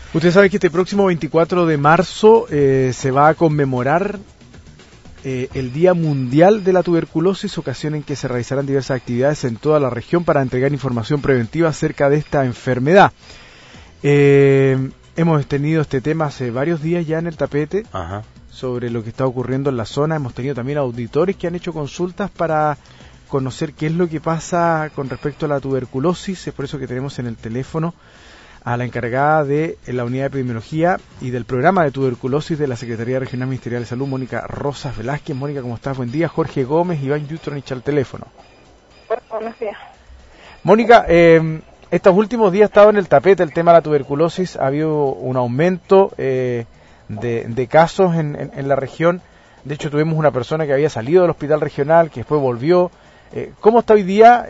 Usted sabe que este próximo 24 de marzo se va a conmemorar el Día Mundial de la Tuberculosis, ocasión en que se realizarán diversas actividades en toda la región para entregar información preventiva acerca de esta enfermedad. Hemos tenido este tema hace varios días ya en el tapete. Ajá. Sobre lo que está ocurriendo en la zona. Hemos tenido también auditores que han hecho consultas para conocer qué es lo que pasa con respecto a la tuberculosis. Es por eso que tenemos en el teléfono a la encargada de la unidad de epidemiología y del programa de tuberculosis de la Secretaría Regional Ministerial de Salud, Mónica Rosas Velázquez. Mónica, ¿cómo estás? Buen día. Jorge Gómez, Iván Yutronich al teléfono. Buenos días. Mónica, estos últimos días ha estado en el tapete el tema de la tuberculosis. Ha habido un aumento de casos en la región. De hecho, tuvimos una persona que había salido del hospital regional, que después volvió. ¿Cómo está hoy día,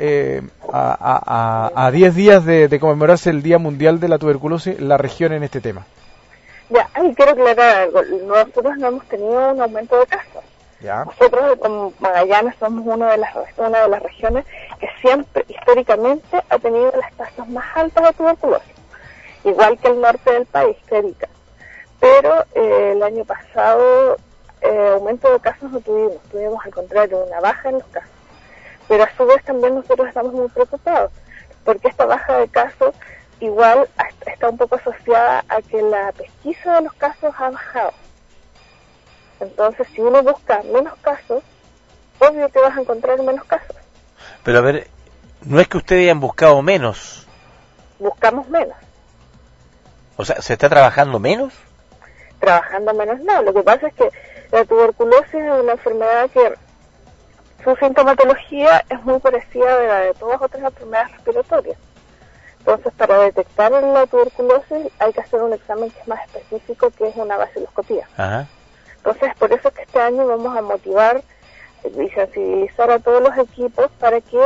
a 10 días de conmemorarse el Día Mundial de la Tuberculosis, la región en este tema? Ya, ahí quiero aclarar algo. Nosotros no hemos tenido un aumento de casos. ¿Ya? Nosotros, como Magallanes, somos una de las regiones que siempre, históricamente, ha tenido las tasas más altas de tuberculosis. Igual que el norte del país, que Arica. Pero el año pasado, aumento de casos no tuvimos. Tuvimos, al contrario, una baja en los casos. Pero a su vez también nosotros estamos muy preocupados, porque esta baja de casos igual está un poco asociada a que la pesquisa de los casos ha bajado. Entonces, si uno busca menos casos, obvio que vas a encontrar menos casos. Pero a ver, no es que ustedes hayan buscado menos. Buscamos menos. O sea, ¿se está trabajando menos? Trabajando menos no. Lo que pasa es que la tuberculosis es una enfermedad que su sintomatología es muy parecida a la de todas otras enfermedades respiratorias. Entonces, para detectar la tuberculosis hay que hacer un examen que es más específico, que es una baciloscopía. Ajá. Entonces, por eso es que este año vamos a motivar y sensibilizar a todos los equipos para que,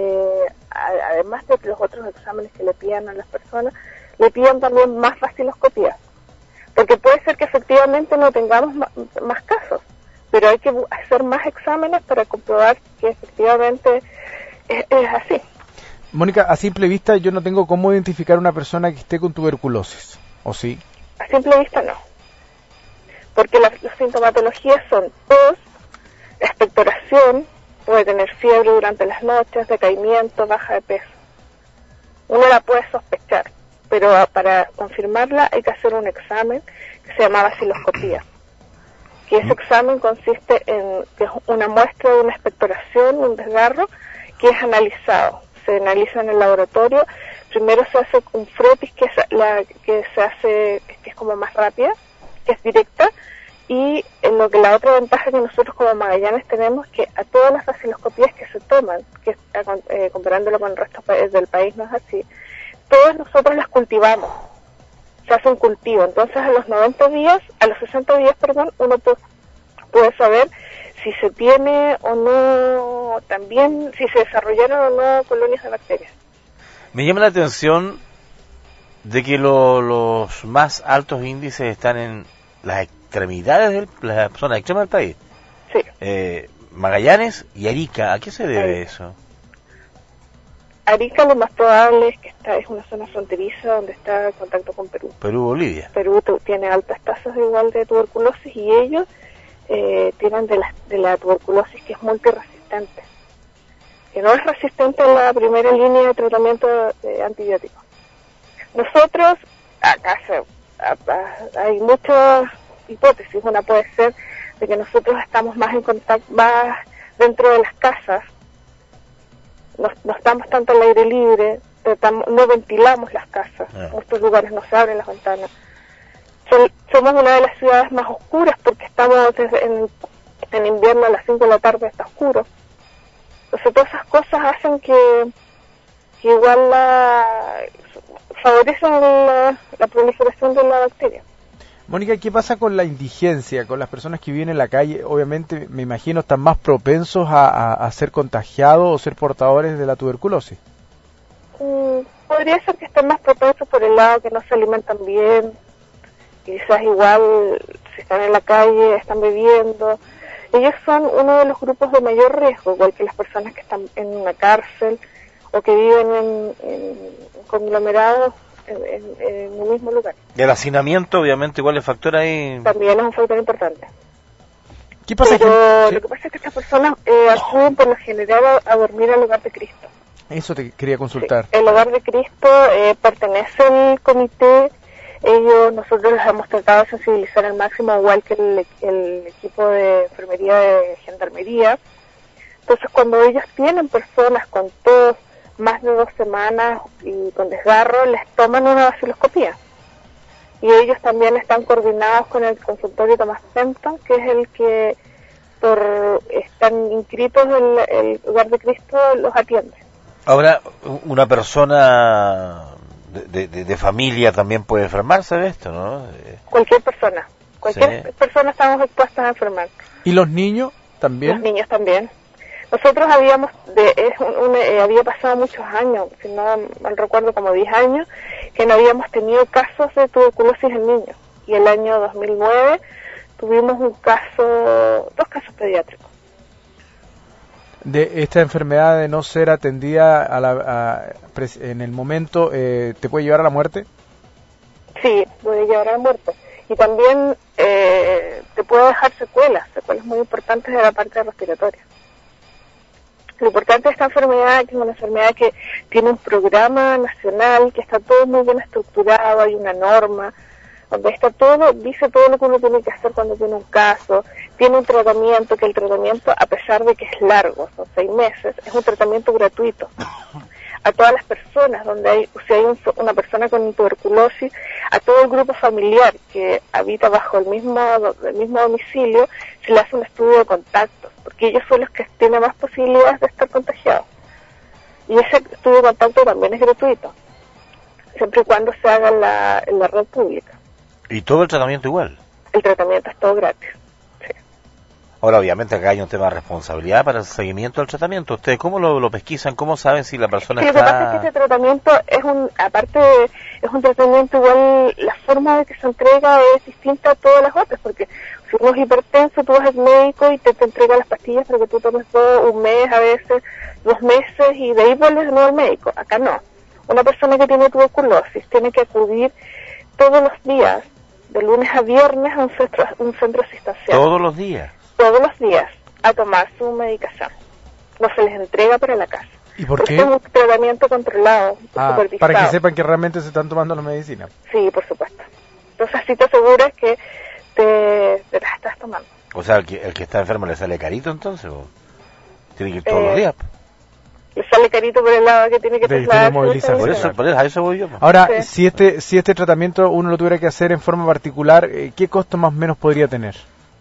además de los otros exámenes que le pidan a las personas, le pidan también más baciloscopías. Porque puede ser que efectivamente no tengamos más casos, pero hay que hacer más exámenes para comprobar que efectivamente es así. Mónica, a simple vista yo no tengo cómo identificar una persona que esté con tuberculosis, ¿o sí? A simple vista no, porque las sintomatologías son tos, expectoración, puede tener fiebre durante las noches, decaimiento, baja de peso. Uno la puede sospechar, pero para confirmarla hay que hacer un examen que se llama baciloscopía. Que ese examen consiste en que es una muestra de una expectoración, un desgarro, que es analizado. Se analiza en el laboratorio. Primero se hace un frotis que es como más rápida, que es directa, y en lo que la otra ventaja que nosotros como Magallanes tenemos que a todas las baciloscopías que se toman, que comparándolo con el resto del país no es así, todas nosotros las cultivamos. Se hace un cultivo, entonces a los 60 días, uno puede saber si se tiene o no, también si se desarrollaron o no colonias de bacterias. Me llama la atención de que los más altos índices están en las extremidades las zonas extremas del país. Sí. Magallanes y Arica, ¿a qué se debe eso? Arica lo más probable es que es una zona fronteriza donde está en contacto con Perú. Perú-Bolivia. Perú tiene altas tasas igual de tuberculosis y ellos tienen de la tuberculosis que es multiresistente, que no es resistente a la primera línea de tratamiento de antibióticos. Nosotros, acá hay muchas hipótesis. Una puede ser de que nosotros estamos más en contacto, más dentro de las casas, no estamos tanto al aire libre, no ventilamos las casas, en estos lugares no se abren las ventanas. Somos una de las ciudades más oscuras porque estamos en invierno a las 5 de la tarde está oscuro. Entonces todas esas cosas hacen que igual favorecen la proliferación de la bacteria. Mónica, ¿qué pasa con la indigencia, con las personas que viven en la calle? Obviamente, me imagino, están más propensos a ser contagiados o ser portadores de la tuberculosis. Podría ser que estén más propensos por el lado que no se alimentan bien, quizás igual si están en la calle, están bebiendo. Ellos son uno de los grupos de mayor riesgo, igual que las personas que están en una cárcel o que viven en conglomerados en un mismo lugar. Y el hacinamiento, obviamente, igual es factor ahí. También es un factor importante. ¿Qué pasa? Pero lo que pasa es que estas personas acuden por lo general a dormir al Hogar de Cristo. Eso te quería consultar. Sí. El Hogar de Cristo pertenece al comité. Nosotros les hemos tratado de sensibilizar al máximo, igual que el equipo de enfermería de gendarmería. Entonces, cuando ellos tienen personas con tos más de 2 semanas y con desgarro, les toman una vaciloscopía. Y ellos también están coordinados con el consultorio Tomás Fenton, que es el que están inscritos en el Hogar de Cristo, los atiende. Ahora, una persona de familia también puede enfermarse de esto, ¿no? Cualquier persona estamos expuestas a enfermar. ¿Y los niños también? Los niños también. Nosotros había pasado muchos años, si no mal recuerdo como 10 años, que no habíamos tenido casos de tuberculosis en niños. Y el año 2009 tuvimos 2 casos pediátricos. De esta enfermedad de no ser atendida en el momento, ¿te puede llevar a la muerte? Sí, puede llevar a la muerte. Y también te puede dejar secuelas muy importantes de la parte respiratoria. Lo importante de esta enfermedad es que es una enfermedad que tiene un programa nacional, que está todo muy bien estructurado, hay una norma, donde está todo, dice todo lo que uno tiene que hacer cuando tiene un caso, tiene un tratamiento, que el tratamiento, a pesar de que es largo, son 6 meses, es un tratamiento gratuito. A todas las personas, si hay una persona con tuberculosis, a todo el grupo familiar que habita bajo el mismo domicilio, se le hace un estudio de contactos, porque ellos son los que tienen más posibilidades de estar contagiados. Y ese estudio de contacto también es gratuito, siempre y cuando se haga en la red pública. ¿Y todo el tratamiento igual? El tratamiento es todo gratis. Ahora, obviamente, acá hay un tema de responsabilidad para el seguimiento del tratamiento. ¿Ustedes cómo lo pesquisan? ¿Cómo saben si la persona está...? Lo que pasa es que este tratamiento es un tratamiento igual, la forma de que se entrega es distinta a todas las otras, porque si uno es hipertenso, tú vas al médico y te entrega las pastillas para que tú tomes todo un mes, a veces 2 meses, y de ahí vuelves de nuevo al médico. Acá no. Una persona que tiene tuberculosis tiene que acudir todos los días, de lunes a viernes, a un centro asistencial. ¿Todos los días? Todos los días, a tomar su medicación. No se les entrega para la casa. ¿Y por Porque qué? es un tratamiento controlado, supervisado. Para que sepan que realmente se están tomando la medicina. Sí, por supuesto. Entonces así te aseguras que te las estás tomando. O sea, el que está enfermo le sale carito entonces, ¿o tiene que ir todos los días? Le sale carito por el lado que tiene que trasladar. Por eso, a eso voy yo. Ahora, sí. si este tratamiento uno lo tuviera que hacer en forma particular, ¿qué costo más o menos podría tener?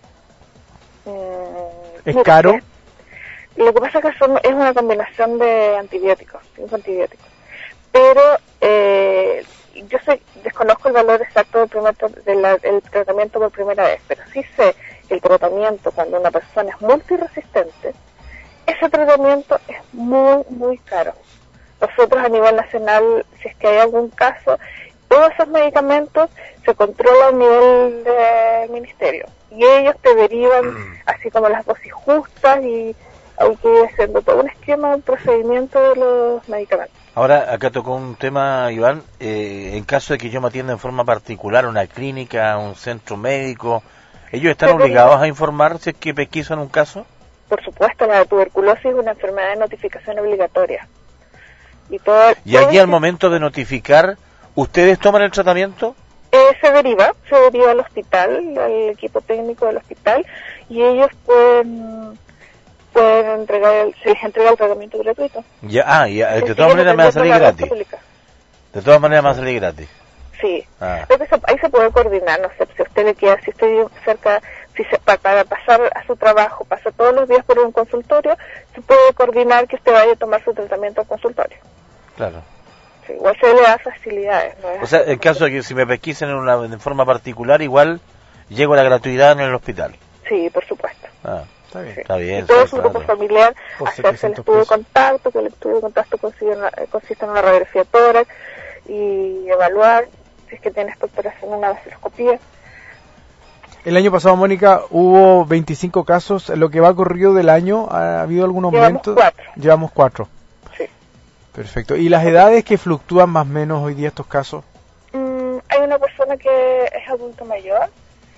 ¿Es caro? Lo que pasa es que es una combinación de antibióticos, pero yo desconozco el valor exacto del tratamiento por primera vez, pero sí sé que el tratamiento cuando una persona es multiresistente, ese tratamiento es muy, muy caro. Nosotros a nivel nacional, si es que hay algún caso, todos esos medicamentos se controlan a nivel del ministerio y ellos te derivan así como las dosis justas y hay que ir haciendo todo un esquema, un procedimiento de los medicamentos. Ahora, acá tocó un tema, Iván, en caso de que yo me atienda en forma particular a una clínica, a un centro médico, ¿ellos están obligados a informar si es que pesquisan un caso? Por supuesto, la tuberculosis es una enfermedad de notificación obligatoria. ¿Y allí al momento de notificar, ustedes toman el tratamiento? Se deriva al hospital, al equipo técnico del hospital, y ellos pueden se les entrega el tratamiento gratuito. De todas maneras me va a salir gratis. De todas maneras me va a salir gratis. Sí. Entonces ahí se puede coordinar, no sé, si a usted le queda, si estoy cerca, para pasar a su trabajo, pasa todos los días por un consultorio, se puede coordinar que usted vaya a tomar su tratamiento al consultorio. Claro. Sí, igual se le da facilidades, ¿no? O sea, en caso de que si me pesquisen en forma particular, igual llego a la gratuidad en el hospital. Sí, por supueto. Está bien. Está bien. Y todo su grupo familiar, hacerse el estudio de contacto, que el estudio de contacto consiste en una radiografía tórax y evaluar si es que tiene expectoración en una vaciloscopía. El año pasado, Mónica, hubo 25 casos. ¿Lo que va corrido del año ha habido algún aumento? Llevamos 4. Sí. Perfecto. ¿Y las edades que fluctúan más o menos hoy día estos casos? persona que es adulto mayor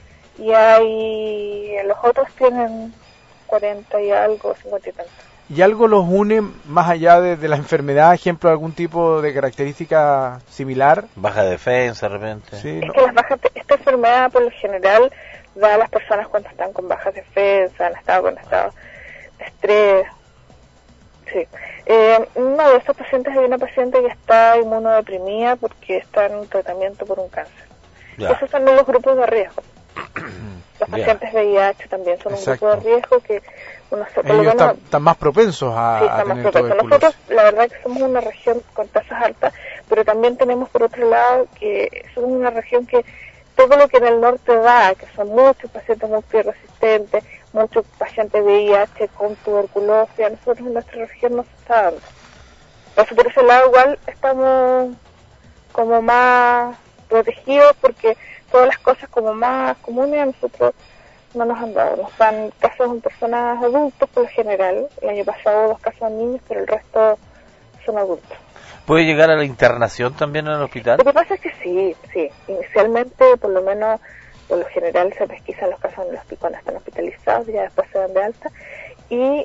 y los otros tienen 40 y algo, 50 y tanto. ¿Y algo los une más allá de la enfermedad, ejemplo, algún tipo de característica similar? Baja defensa de repente. Sí, es que esta enfermedad por lo general da a las personas cuando están con bajas defensas, han estado con estado de estrés. Sí. Uno de estos pacientes hay una paciente que está inmunodeprimida porque está en un tratamiento por un cáncer. Ya. Esos son los grupos de riesgo. Los pacientes VIH también son un grupo de riesgo que ellos están más propensos a tener tuberculosis. Nosotros, la verdad que somos una región con tasas altas, pero también tenemos por otro lado que somos una región que todo lo que en el norte da, que son muchos pacientes multiresistentes, muchos pacientes VIH con tuberculosis, a nosotros en nuestra región no se está dando. Entonces por ese lado igual estamos como más protegidos porque todas las cosas como más comunes a nosotros no nos han dado. Nos dan casos en personas adultos por lo general. El año pasado 2 casos en niños, pero el resto son adultos. ¿Puede llegar a la internación también en el hospital? Lo que pasa es que sí. Inicialmente, por lo menos, por lo general se pesquisan los casos en los cuando están hospitalizados, ya después se dan de alta. Y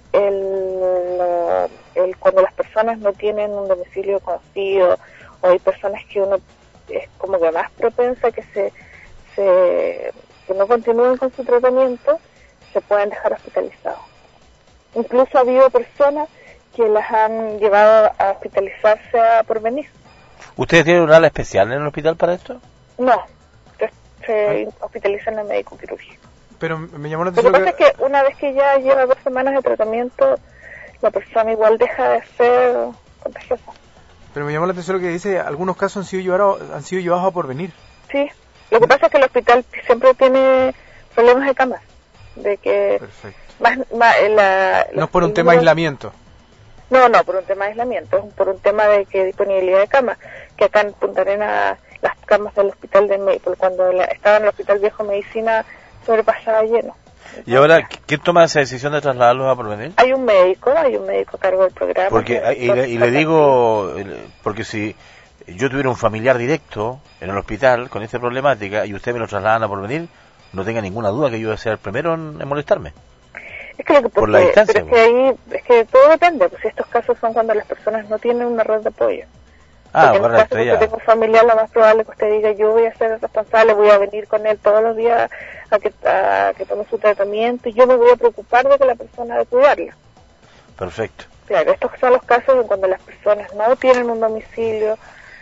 cuando las personas no tienen un domicilio conocido, o hay personas que uno es como que más propensa que que no continúen con su tratamiento, se pueden dejar hospitalizados. Incluso ha habido personas que las han llevado a hospitalizarse a Porvenir. ¿Ustedes tienen un ala especial en el hospital para esto? No, se hospitalizan en médico quirúrgico. Pero me llamó la atención. Lo que pasa es que una vez que ya lleva 2 semanas de tratamiento, la persona igual deja de ser contagiosa. Pero me llamó la atención lo que dice, algunos casos han sido llevados a Porvenir. Sí. Lo que pasa es que el hospital siempre tiene problemas de camas, de que no es por un tema de aislamiento. No, por un tema de aislamiento, es por un tema de que disponibilidad de camas, que acá en Punta Arenas las camas del hospital de Maple, cuando estaba en el hospital Viejo Medicina, sobrepasaba lleno. ¿Y ahora quién toma esa decisión de trasladarlos a Porvenir? Hay un médico a cargo del programa. Porque le digo, porque si yo tuviera un familiar directo en el hospital con esta problemática y usted me lo trasladan a Porvenir, no tenga ninguna duda que yo voy a ser el primero en molestarme. Es que por la distancia. Pero es que todo depende, pues si estos casos son cuando las personas no tienen una red de apoyo. Correcto, ya. Si tengo un familiar, lo más probable es que usted diga, yo voy a ser el responsable, voy a venir con él todos los días a que tome su tratamiento y yo me voy a preocupar de que la persona de cuidarla. Perfecto. Claro, estos son los casos en cuando las personas no tienen un domicilio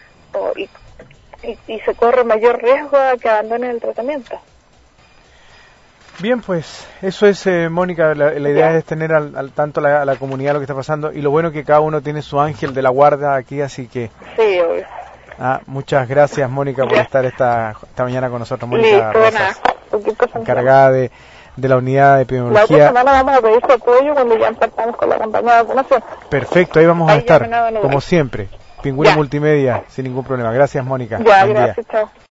y se corre mayor riesgo a que abandonen el tratamiento. Bien, pues eso es, Mónica, la idea es tener al tanto a la comunidad lo que está pasando y lo bueno es que cada uno tiene su ángel de la guarda aquí, así que... Sí, obvio. Muchas gracias, Mónica, por estar esta mañana con nosotros. Mónica Rosas, encargada de la unidad de epidemiología. La otra semana vamos a pedir su apoyo cuando ya empezamos con la campaña de vacunación. Perfecto, ahí vamos a estar, como siempre. Pingüino Multimedia, sin ningún problema. Gracias, Mónica. Ya, gracias, chao.